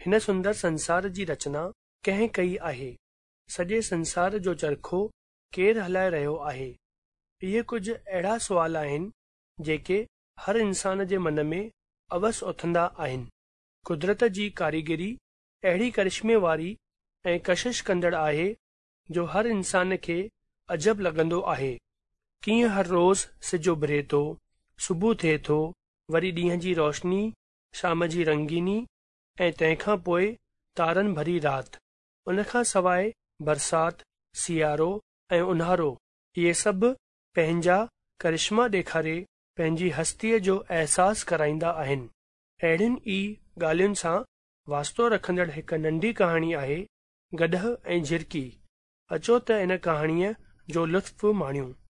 हिन सुंदर संसार जी रचना कंहिं कई आहे? सॼे संसार जो चरखो केरु हलाए रहियो आहे? इहे कुझु अहिड़ा सुवाल आहिनि जेके हर इंसान जे मन में अवसि उथंदा आहिनि। कुदरत जी कारीगरी अहिड़ी करिश्मे वारी ऐं कशिश कंदड़ आहे जो हर इंसान खे अजब लॻंदो आहे। कीअं हर रोज़ सिज उभिरे थो, सुबुह थिए थो, वरी ॾींहं जी रोशनी, शाम जी रंगीनी ऐं तंहिंखां पोइ तारनि भरी राति। उनखां सवाइ बरसाति, सियारो ऐं ऊन्हारो, इहे सभु पंहिंजा करिश्मा ॾेखारे पंहिंजी हस्तीअ जो अहसासु कराईंदा आहिनि। अहिड़ियुनि ई ॻाल्हियुनि सां वास्तो रखंदड़ हिकु नंढी कहाणी आहे गॾह ऐं झिरकी। अचो त इन कहाणीअ जो लुत्फ़ माणियूं।